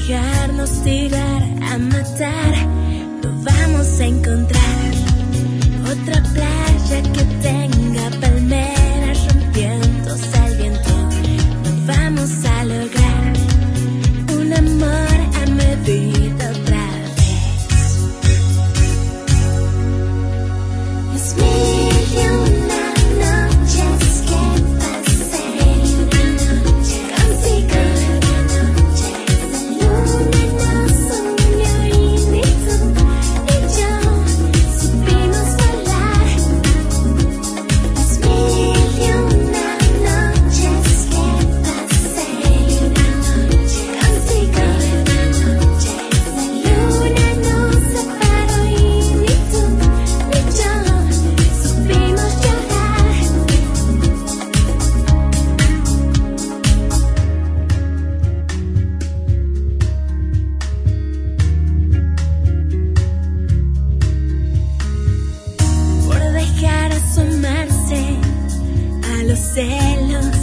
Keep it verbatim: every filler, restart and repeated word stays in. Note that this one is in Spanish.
dejarnos tirar a matar, no vamos a encontrar otra playa que tenga palmeras rompiéndose al viento. No vamos a lograr un amor a medida otra vez. Es mil y una noches que pasé contigo. La luna nos unió y ni tú ni yo supimos volar. Es mil y una noches que pasé contigo. La luna nos separó y ni tú ni yo supimos llorar. Por dejar asomarse a los celos